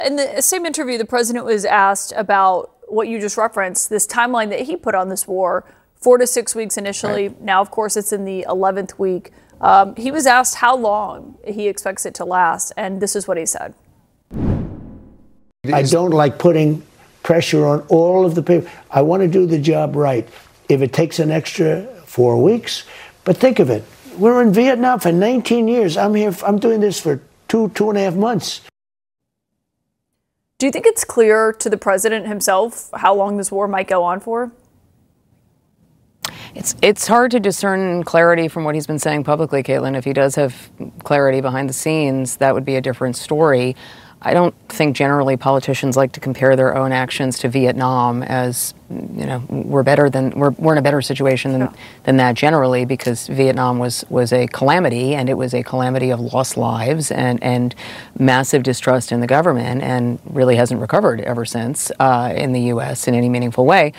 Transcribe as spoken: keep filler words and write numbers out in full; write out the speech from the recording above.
In the same interview, the president was asked about what you just referenced, this timeline that he put on this war, four to six weeks initially. Right. Now, of course, it's in the eleventh week. Um, he was asked how long he expects it to last, and this is what he said. I don't like putting pressure on all of the people. I want to do the job right. If it takes an extra four weeks, but think of it. We're in Vietnam for nineteen years. I'm here, I'm doing this for two, two and a half months. Do you think it's clear to the president himself how long this war might go on for? It's it's hard to discern clarity from what he's been saying publicly, Caitlin. If he does have clarity behind the scenes, that would be a different story. I don't think generally politicians like to compare their own actions to Vietnam as, you know, we're better than we're we're in a better situation than, yeah. than that generally, because Vietnam was was a calamity, and it was a calamity of lost lives and and massive distrust in the government, and really hasn't recovered ever since uh, in the U S in any meaningful way.